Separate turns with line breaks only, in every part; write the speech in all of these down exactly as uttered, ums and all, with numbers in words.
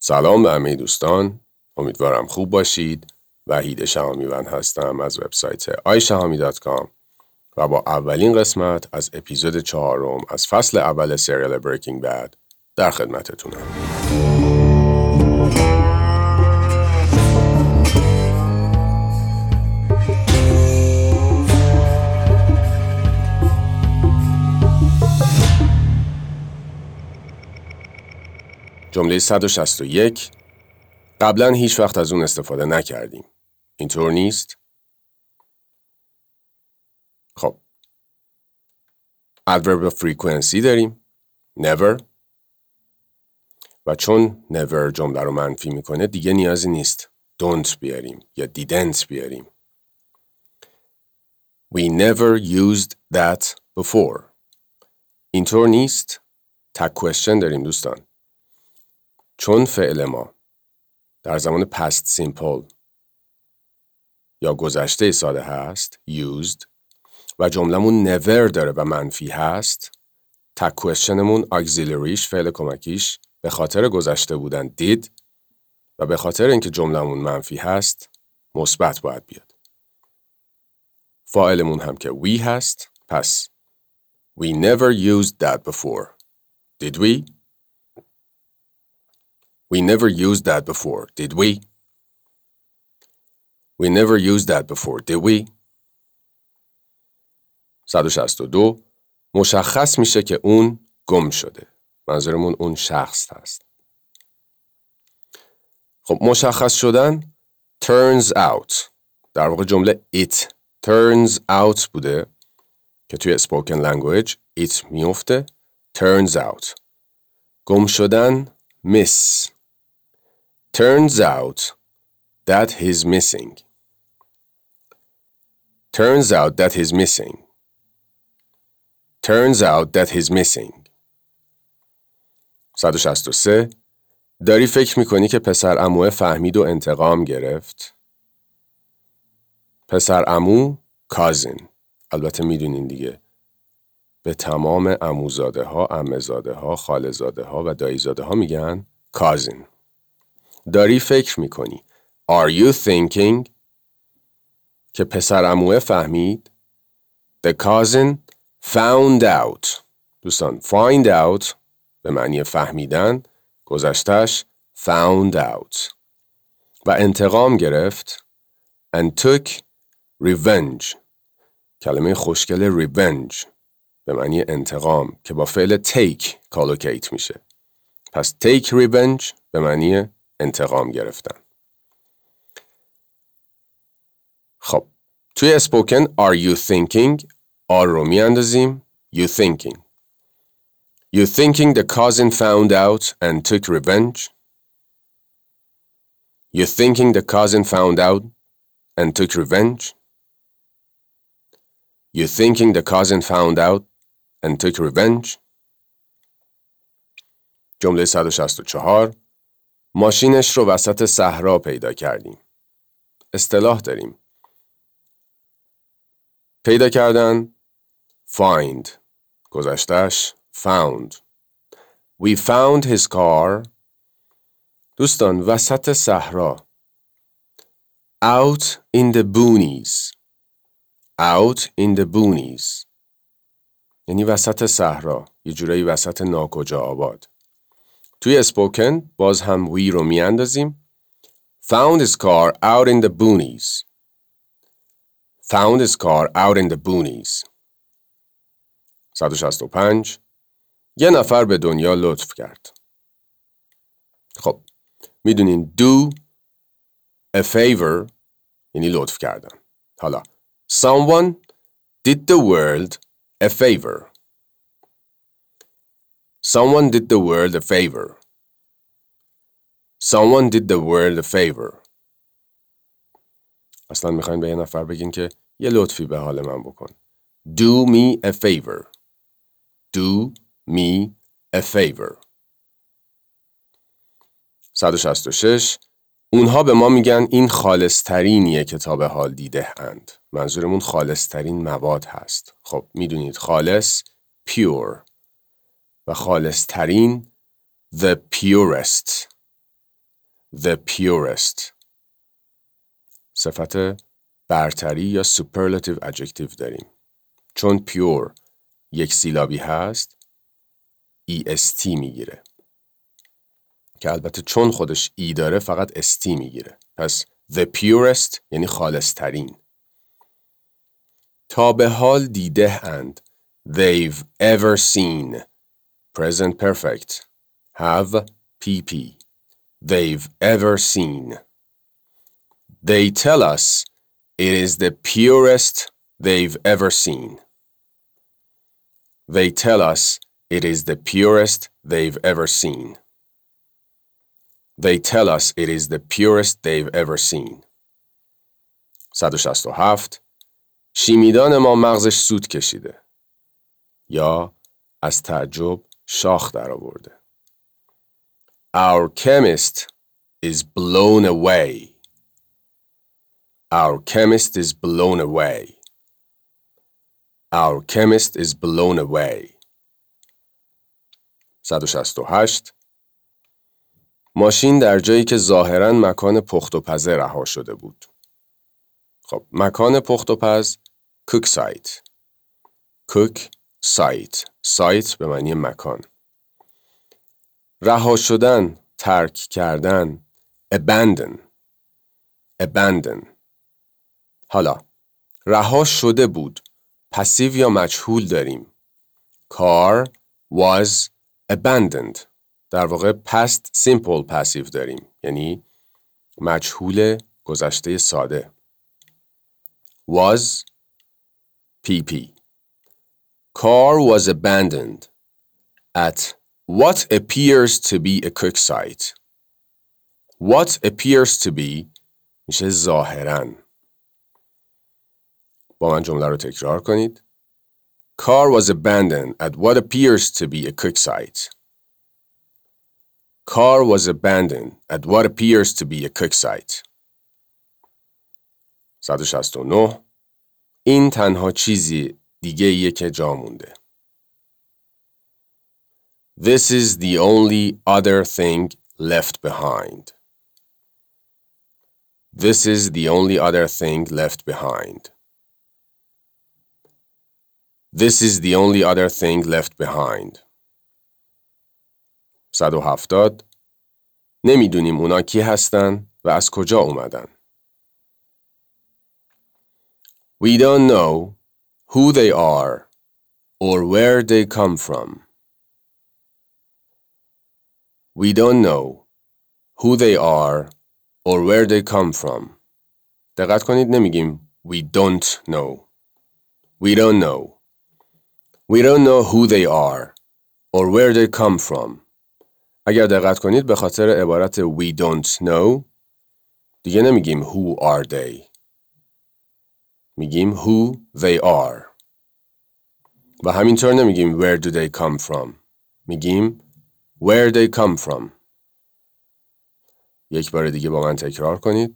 سلام به همه دوستان، امیدوارم خوب باشید. وحید شهامیوند هستم از وبسایت آی شهامی دات کام و با اولین قسمت از اپیزود چهارم از فصل اول سریال بریکینگ بد در خدمتتونم. جمله صد و شصت و یک. قبلا هیچ وقت از اون استفاده نکردیم. اینطور نیست؟ خب. adverb of frequency داریم. never. و چون never جمله رو منفی میکنه دیگه نیازی نیست don't بیاریم یا didn't بیاریم. We never used that before. اینطور نیست؟ tag question داریم دوستان. چون فعل ما در زمان past simple یا گذشته ساده هست used و جملمون never داره و منفی هست، tag questionمون auxiliaryش فعل کمکیش به خاطر گذشته بودن did و به خاطر اینکه جملمون منفی هست مثبت باید بیاد. فاعلمون هم که we هست، پس we never used that before. Did we? We never used that before, did we? We never used that before, did we? صد و شصت و دو. مشخص میشه که اون گم شده. منظورمون اون شخص هست. خب مشخص شدن turns out. در واقع جمله it turns out بوده که توی spoken language it میفته. turns out. گم شدن miss. Turns out that he's missing. Turns out that he's missing. Turns out that he's missing. صد و شصت و سه. داری فکر میکنی که پسر عموه فهمید و انتقام گرفت؟ پسر عمو cousin. البته میدونین دیگه. به تمام عموزاده ها، عمه‌زاده ها، خاله‌زاده ها و دایی‌زاده ها میگن cousin. داری فکر میکنی. Are you thinking که پسر عموه فهمید؟ The cousin found out. دوستان find out به معنی فهمیدن، گذشتش found out. و انتقام گرفت and took revenge. کلمه خوشگل revenge به معنی انتقام که با فعل take کالوکیت میشه. پس take revenge به معنی انتقام گرفتن. خب توی اسپوکن are you thinking آر رو می اندازیم you thinking. You thinking the cousin found out and took revenge? You thinking the cousin found out and took revenge? You thinking the cousin found out and took revenge? جمله صد و شصت و چهار. ماشینش رو وسط صحرا پیدا کردیم. اصطلاح داریم. پیدا کردن find. گذشتش found. We found his car. دوستان وسط صحرا. Out in the boonies. Out in the boonies. یعنی وسط صحرا. یه جورایی وسط ناکجا آباد. توی اسپوکن باز هم we رو می اندازیم. Found his car out in the boonies. Found his car out in the boonies. صد و شصت و پنج. یه نفر به دنیا لطف کرد. خب میدونین do a favor یعنی لطف کردن. حالا someone did the world a favor. Someone did the world a favor. Someone did the world a favor. اصلا میخواین به یه نفر بگین که یه لطفی به حال من بکن. Do me a favor. Do me a favor. صد و شصت و شش. اونها به ما میگن این خالصترینیه که تا به حال دیده اند. منظورمون خالصترین مواد هست. خب میدونید خالص pure و خالصترین the purest. the purest. صفت برتری یا superlative adjective داریم. چون pure یک سیلابی هست est میگیره. که البته چون خودش ای داره فقط ست میگیره. پس the purest یعنی خالص ترین. تا به حال دیده اند. They've ever seen. Present perfect. Have pp. They've ever seen. They tell us it is the purest they've ever seen. They tell us it is the purest they've ever seen. They tell us it is the purest they've ever seen. صد و شصت و هفت. شیمیدان ما مغزش سود کشیده. یا از تعجب شاخ در آورده. Our chemist is blown away. Our chemist is blown away. Our chemist is blown away. صد و شصت و هشت. ماشین در جایی که ظاهراً مکان پخت و پزه رها شده بود. خب مکان پخت و پز cook site. cook site. site به معنی مکان. رها شدن، ترک کردن. abandon. abandon. حالا رها شده بود. پسیو یا مجهول داریم. car was abandoned. در واقع past simple passive داریم. یعنی مجهول گذشته ساده. was pp. Car was abandoned at what appears to be a cook site. What appears to be میشه ظاهراً. با من جمله رو تکرار کنید. Car was abandoned at what appears to be a cook site. Car was abandoned at what appears to be a cook site. صد و شصت و نه. این تنها چیزی دیگه ایه که جا مونده. This is the only other thing left behind. This is the only other thing left behind. This is the only other thing left behind. صد و هفتاد. نمیدونیم اونا کی هستن و از کجا اومدن. We don't know who they are or where they come from. We don't know who they are or where they come from. دقت کنید نمیگیم we don't know. We don't know. We don't know who they are or where they come from. اگر دقت کنید به خاطر عبارت we don't know دیگه نمیگیم who are they. میگیم who they are. و همینطور نمیگیم where do they come from. میگیم where they come from. یک بار دیگه با من تکرار کنید.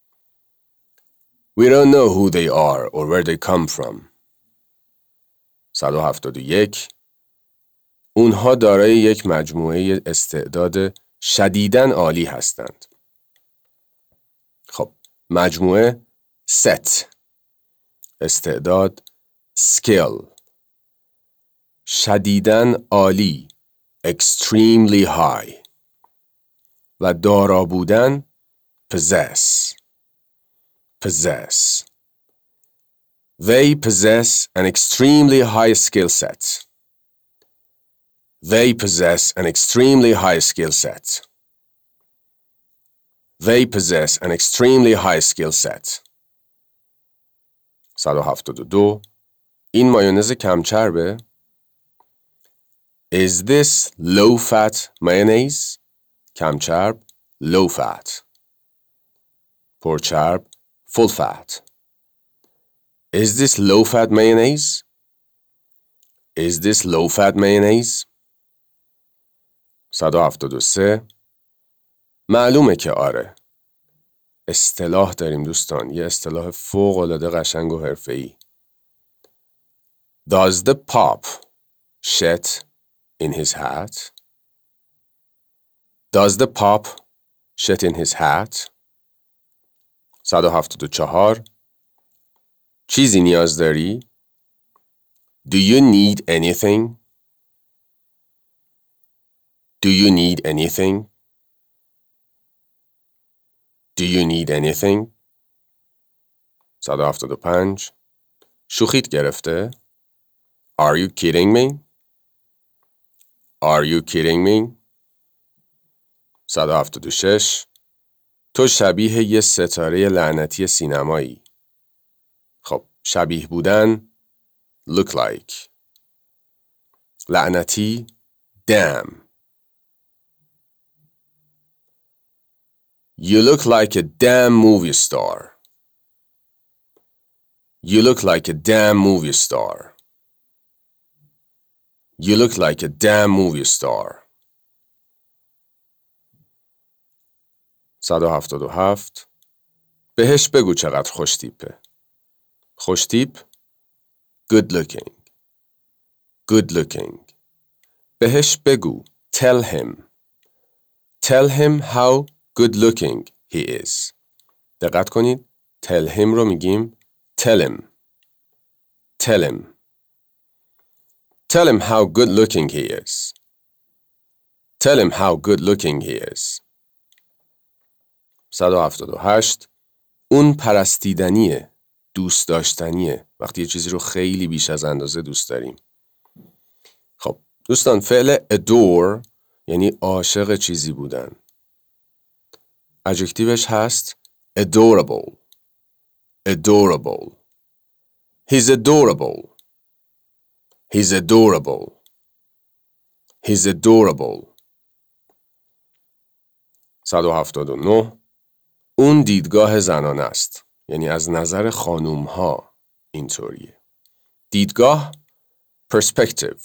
We don't know who they are or where they come from. صد و هفتاد و یک. اونها دارای یک مجموعه استعداد شدیداً عالی هستند. خب مجموعه set. استعداد skill. شدیداً عالی extremely high. و دارا بودن possess. possess. They possess an extremely high skill set. They possess an extremely high skill set. They possess an extremely high skill set. صد و هفتاد و دو. این مایونز کم چربه؟ Is this low fat mayonnaise? کم چرب low fat. پر چرب full fat. Is this low fat mayonnaise? Is this low fat mayonnaise? صد و هفتاد و سه. معلومه که آره. اصطلاح داریم دوستان. یه اصطلاح فوق‌العاده قشنگ و حرفه‌ای. Does the pop shit in his hat? Does the pop shit in his hat. صد و هفتاد و چهار. چیزی نیاز داری؟ Do you need anything? Do you need anything? Do you need anything? صد و هفتاد و پنج. شوخیت گرفته؟ Are you kidding me? Are you kidding me? صد و هفتاد و شش. تو شبیه یه ستاره لعنتی سینمایی. خب شبیه بودن look like. لعنتی damn. You look like a damn movie star. You look like a damn movie star. You look like a damn movie star. صد و هفتاد و هفت. بهش بگو چقدر خوش تیپه. خوش تیپ good looking. Good looking. بهش بگو tell him. Tell him how good looking he is. دقت کنید tell him رو میگیم tell him. Tell him. Tell him how good looking he is. Tell him how good looking he is. صد و هفتاد و هشت. اون پرستیدنیه. دوست داشتنیه. وقتی یه چیزی رو خیلی بیش از اندازه دوست داریم. خب دوستان فعل adore یعنی عاشق چیزی بودن. ادجکتیوش هست adorable. Adorable. He's adorable. He's adorable. He's adorable. صد و هفتاد و نه. اون دیدگاه زنانه است. یعنی از نظر خانوم ها اینطوریه. دیدگاه perspective.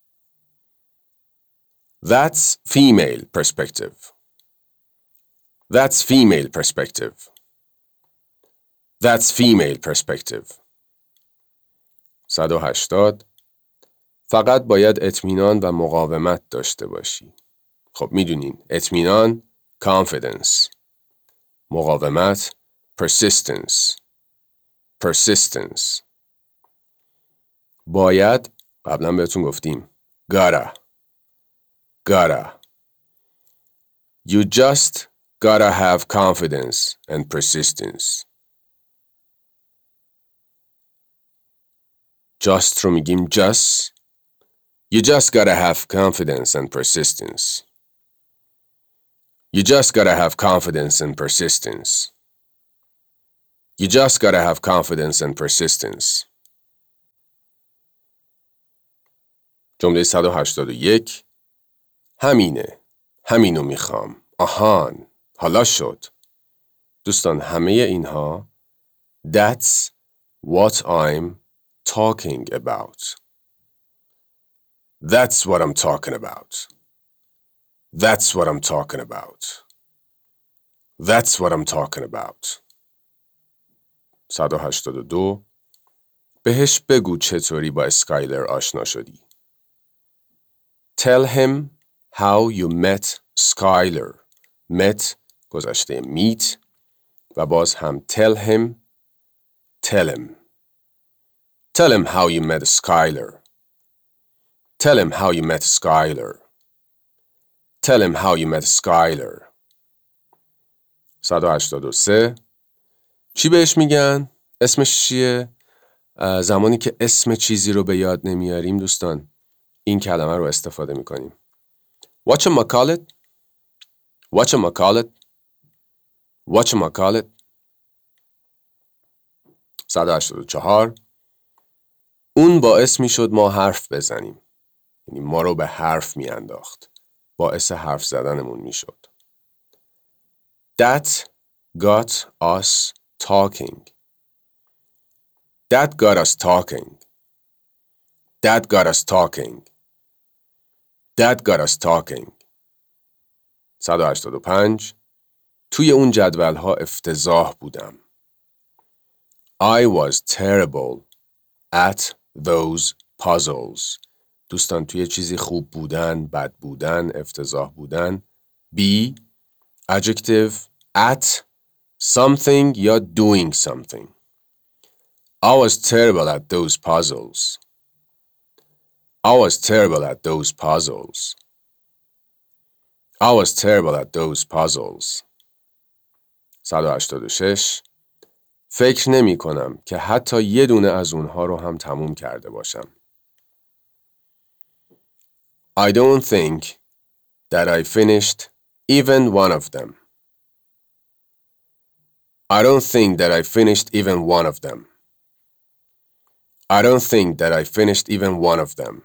That's female perspective. That's female perspective. That's female perspective. صد و هشتاد. فقط باید اطمینان و مقاومت داشته باشی. خب میدونین اطمینان confidence. مقاومت persistence. Persistence. باید قبلا بهتون گفتیم gotta. Gotta. You just gotta have confidence and persistence. Just رو میگیم just. You just gotta have confidence and persistence. You just gotta have confidence and persistence. You just gotta have confidence and persistence. جمله صد و هشتاد و یک. همینه. همینو میخوام. آهان. حالا شد. دوستان همه اینها That's what I'm talking about. That's what I'm talking about. That's what I'm talking about. That's what I'm talking about. صد و هشتاد و دو. بهش بگو چطوری با اسکایلر آشنا شدی. Tell him how you met Skyler. Met گذشته meet و باز هم tell him. Tell him. Tell him how you met Skyler. Tell him how you met Skyler. Tell him how you met Skyler. صد و هشتاد و سه. چی بهش میگن؟ اسمش چیه؟ زمانی که اسم چیزی رو به یاد نمیاریم دوستان این کلمه رو استفاده میکنیم. Whatchamacallit? Whatchamacallit? Whatchamacallit? صد و هشتاد و چهار. اون باعث میشد ما حرف بزنیم. یعنی ما رو به حرف میانداخت. باعث حرف زدنمون میشد. That got us talking. That got us talking. That got us talking. That got us talking. صد و هشتاد و پنج. توی اون جدول‌ها افتضاح بودم. I was terrible at those puzzles. دوستان توی چیزی خوب بودن، بد بودن، افتضاح بودن. be adjective at something یا doing something. I was terrible at those puzzles. I was terrible at those puzzles. I was terrible at those puzzles. صد و هشتاد و شش. فکر نمی کنم که حتی یه دونه از اونها رو هم تموم کرده باشم. I don't think that I finished even one of them. I don't think that I finished even one of them. I don't think that I finished even one of them.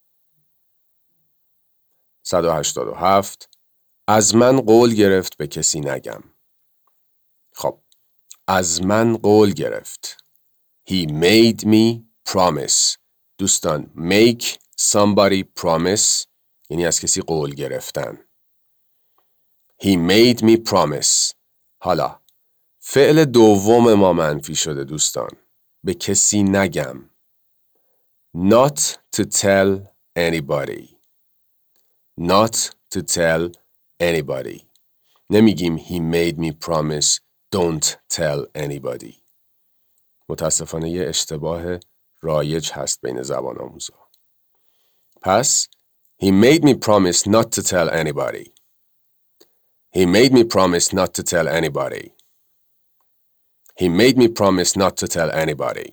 صد و هشتاد و هفت. از من قول گرفت به کسی نگم. خب، از من قول گرفت. He made me promise. دوستان، make somebody promise یعنی از کسی قول گرفتن. He made me promise. حالا فعل دوم ما منفی شده دوستان. به کسی نگم. Not to tell anybody. Not to tell anybody. نمیگیم he made me promise don't tell anybody. متاسفانه یه اشتباه رایج هست بین زبان آموزا. پس he made me promise not to tell anybody. He made me promise not to tell anybody. He made me promise not to tell anybody.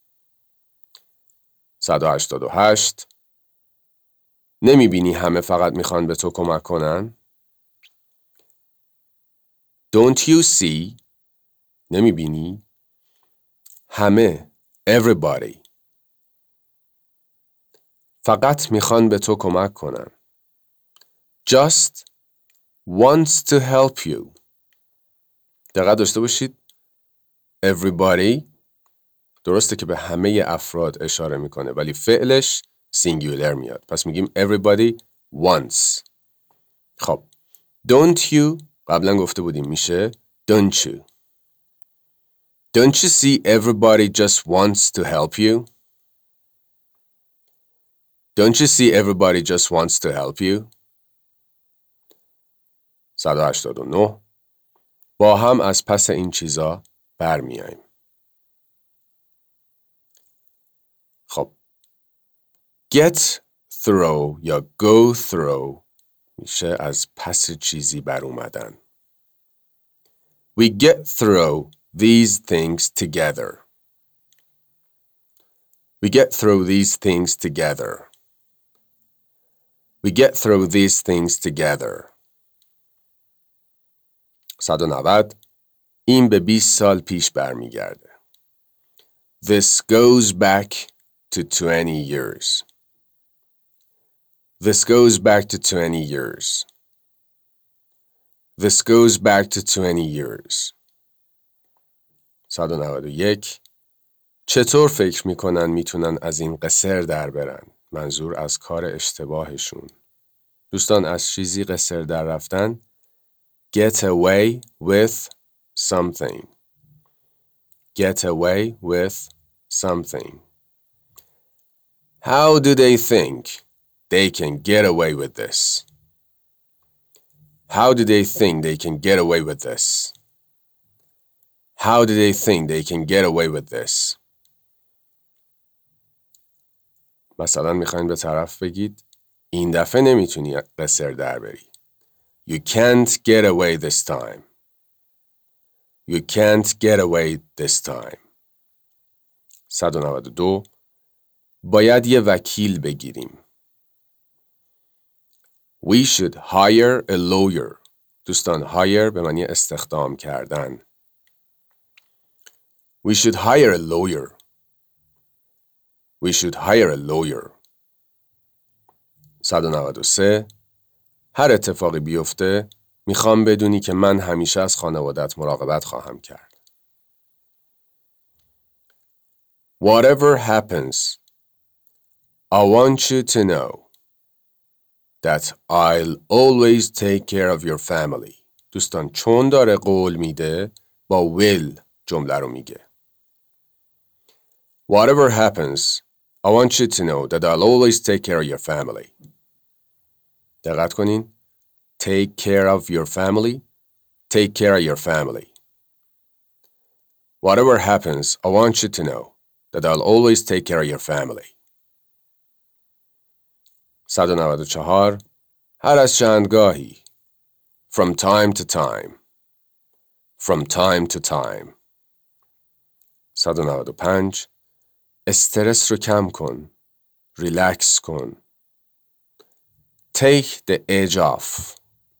صد و هشتاد و هشت. نمیبینی همه فقط میخوان به تو کمک کنن؟ Don't you see؟ نمیبینی؟ همه everybody فقط میخوان به تو کمک کنن. Just wants to help you. دقت داشته باشید. Everybody درسته که به همه افراد اشاره میکنه ولی فعلش singular میاد. پس میگیم everybody wants. خب don't you قبلا گفته بودیم میشه don't you. Don't you see everybody just wants to help you? Don't you see everybody just wants to help you? صد و هشتاد و نه. با هم از پس این چیزا برمیاییم. خب get through یا go through میشه از پس چیزی بر اومدن. We get through these things together. We get through these things together. We get through these things together. صد و نود. این به بیست سال پیش برمیگرده. This goes back to twenty years. This goes back to twenty years. This goes back to twenty years. صد و نود و یک. چطور فکر میکنن میتونن از این قصر در برن؟ منظور از کار اشتباهشون. دوستان از چیزی قصر در رفتن get away with something. Get away with something. How do they think they can get away with this? How do they think they can get away with this? How do they think they can get away with this? مثلا میخواین به طرف بگید این دفعه نمیتونی قصر در بری. You can't get away this time. You can't get away this time. صد و نود و دو. باید یه وکیل بگیریم. We should hire a lawyer. دوستان hire به معنی استخدام کردن. We should hire a lawyer. We should hire a lawyer. صد و نود و سه. هر اتفاقی بیفته میخوام بدونی که من همیشه از خانوادت مراقبت خواهم کرد. Whatever happens, I want you to know that I'll always take care of your family. دوستان چون داره قول میده با will جمله رو میگه. Whatever happens, I want you to know that I'll always take care of your family. دقت کنین. Take care of your family. take care of your family. Whatever happens, I want you to know that I'll always take care of your family. صد و نود و چهار هر از چندگاهی from time to time from time to time صد و نود و پنج استرس رو کم کن ریلکس کن take the edge off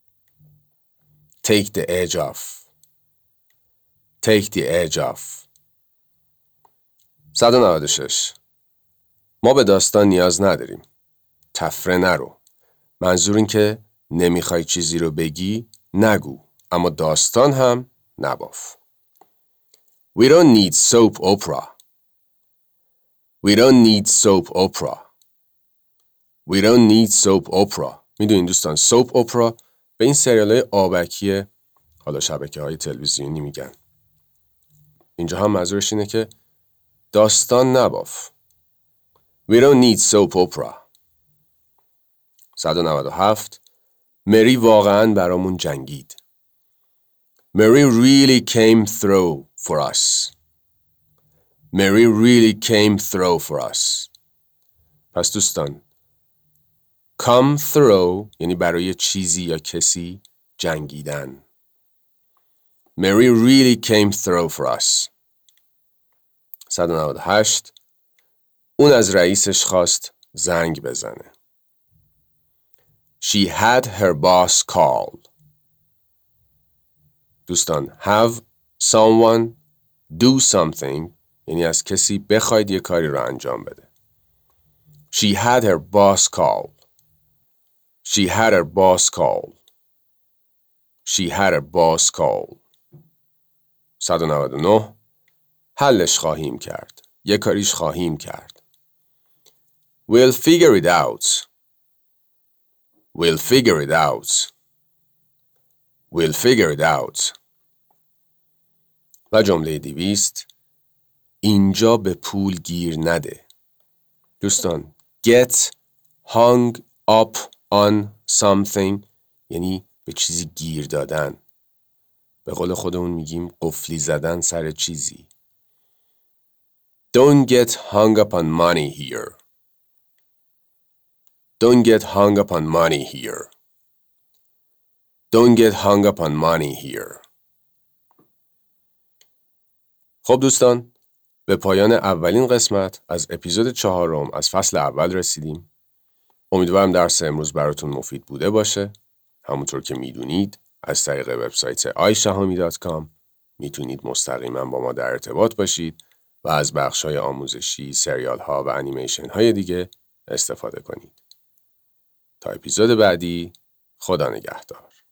take the edge off take the edge off صد و نود و شش ما به داستان نیاز نداریم تفره نرو منظور این که نمیخوای چیزی رو بگی نگو اما داستان هم نباف We don't need soap opera We don't need soap opera We don't need soap opera میدونین دوستان soap opera به این سریال های آبکی حالا شبکه های تلویزیونی میگن اینجا هم منظورش اینه که داستان نباف We don't need soap opera صد و نود و هفت مری واقعاً برامون جنگید Mary really came through for us Mary really came through for us پس دوستان come through یعنی برای چیزی یا کسی جنگیدن Mary really came through for us صد و نود و هشت اون از رئیسش خواست زنگ بزنه She had her boss call دوستان have someone do something یعنی از کسی بخواید یه کاری رو انجام بده She had her boss call She had her boss call She had her boss call صد و نود و نه حلش خواهیم کرد یه کاریش خواهیم کرد We'll figure it out We'll figure it out We'll figure it out و جمله دویست اینجا به پول گیر نده دوستان get hung up on something یعنی به چیزی گیر دادن به قول خودمون میگیم قفلی زدن سر چیزی Don't get hung up on money here Don't get hung up on money here Don't get hung up on money here خب دوستان به پایان اولین قسمت از اپیزود چهارم از فصل اول رسیدیم امیدوارم درس امروز براتون مفید بوده باشه همونطور که میدونید از طریق وبسایت آی شهامی دات کام میتونید مستقیما با ما در ارتباط باشید و از بخش‌های آموزشی، سریال‌ها و انیمیشن‌های دیگه استفاده کنید. تا اپیزود بعدی، خدا نگهدار.